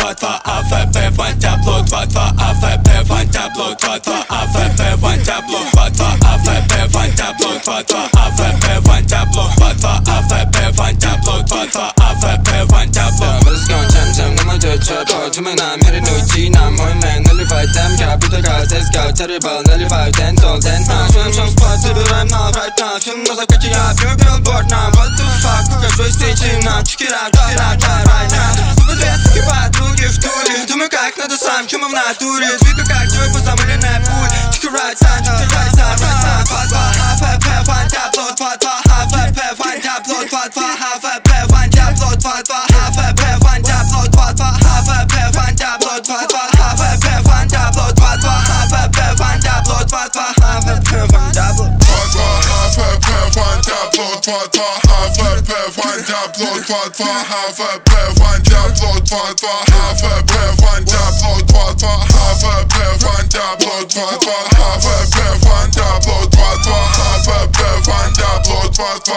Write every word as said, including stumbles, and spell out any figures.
два, два, А, Ф, П, Вань, Табло, два, два, А, Ф, П, Вань, Табло, два, два, А, Ф, П, Вань, Табло, два, два, А, Ф, П, Вань, Табло, два, два, А, Ф, П, Вань, Табло, два, два, А, Ф, П, Вань, Табло, два, два, А, Ф, П, Вань, Табло. Вылазгон 점점 넘어져쳐 더 투명한 혈이 놓이지 난 모임에 늘리파이 땀가 부다가 세스가 차려봐 늘리파이 댄솔 댄스 춤춤 스포츠 but I'm not right now 춤 넣어서 끝이야 billboard now what the fuck 그가 조이스테이지 난 check it out check it out right now 수분돼 스킵봐 두 gift 둘이 두물 깍 나도 삶 춤은 나 둘이 뒤끝 깍 저기 부산 물려 내 불 check it right side check it right side right side 파파 하파파 환 탑로 파파 하파파 환 탑로 파파 하파파 환 탑로 파파 하파파 환 탑로 파파 하파파 환 탑로 파파 하파파 환 탑로 파파 하파파 환 탑로 파파 하파파 환 탑로 Twat,